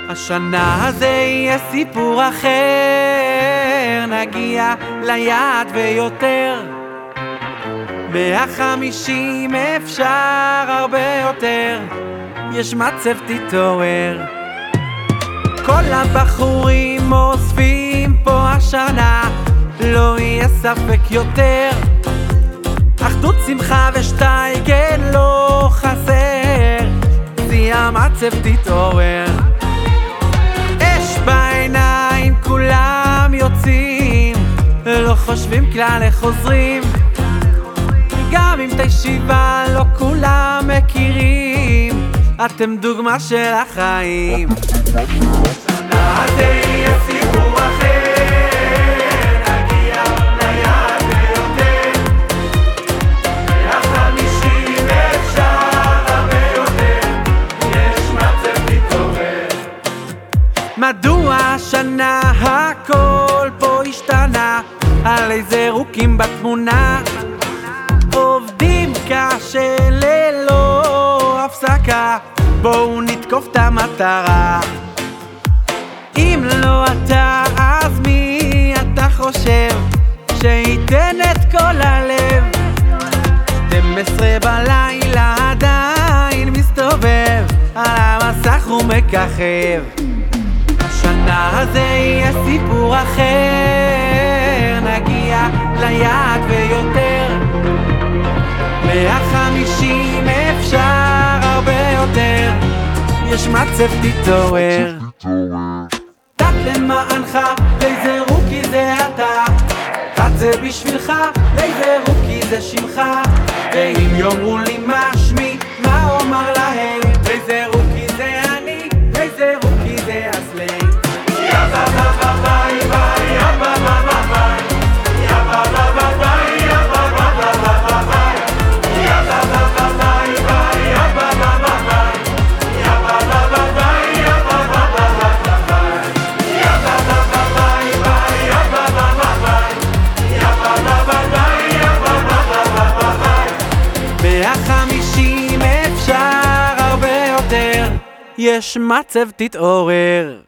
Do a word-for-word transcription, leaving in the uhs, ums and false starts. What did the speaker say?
השנה הזה יהיה סיפור אחר, נגיע ליעד ויותר. מאה חמישים אפשר הרבה יותר, יש מצב תתעורר. כל הבחורים אוספים פה השנה, לא יהיה ספק יותר. אחדות, שמחה ושטייגן לא חסר, שיא המצב תתעורר. אש בעיניים כולם יוצאים, לא חושבים כלל איך חוזרים. גם אם את הישיבה לא כולם מכירים, אתם דוגמה של החיים. שנה זה יהיה סיפור אחר, נגיע ליעד ויותר. מאה חמישים אפשר הרבה יותר, יש מצב להתעורר. מדוע השנה הכל פה השתנה? על איזה רוקים בתמונה, עובדים קשה ללא הפסקה, בואו נתקוף את המטרה. אם לא אתה, אז מי אתה חושב שייתן את כל הלב? שתים עשרה בלילה עדיין מסתובב, על המסך ומככב. השנה הזה יהיה סיפור אחר, נגיע ליעד ויותר. מאה חמישים אפשר הרבה יותר, יש מצב תתעורר. תת למענך, איזה רוקי זה אתה, תת זה בשבילך, איזה רוקי זה שמך. ואם יאמרו לי מה שמי, מה אומר להם? איזה רוקי זה אני, איזה רוקי זה הסלנג. יא בא בא בא ביי ביי, יא בא בא בא ביי, יא בא בא בא ביי, יא בא בא בא בא ביי, יא בא בא בא ביי ביי, יא בא בא בא ביי, יא בא בא בא ביי, יא בא בא בא בא ביי, יא בא בא בא ביי ביי, יא בא בא בא ביי, יא בא בא בא ביי, יא בא בא בא בא ביי. מאה חמישים אפשר הרבה יותר, יש מצב תתעורר.